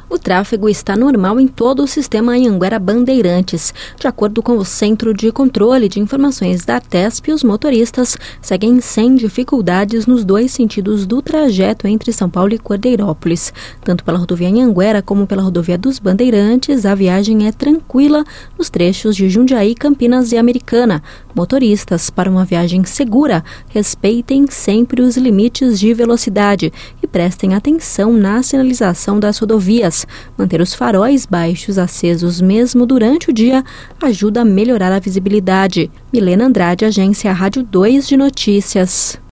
O tráfego está normal em todo o sistema Anhanguera Bandeirantes. De acordo com o Centro de Controle de Informações da Artesp, os motoristas seguem sem dificuldades nos dois sentidos do trajeto entre São Paulo e Cordeirópolis. Tanto pela rodovia Anhanguera como pela rodovia dos Bandeirantes, a viagem é tranquila nos trechos de Jundiaí, Campinas e Americana. Motoristas, para uma viagem segura, respeitem sempre os limites de velocidade e prestem atenção na sinalização das rodovias. Manter os faróis baixos acesos mesmo durante o dia ajuda a melhorar a visibilidade. Milena Andrade, Agência Rádio 2 de Notícias.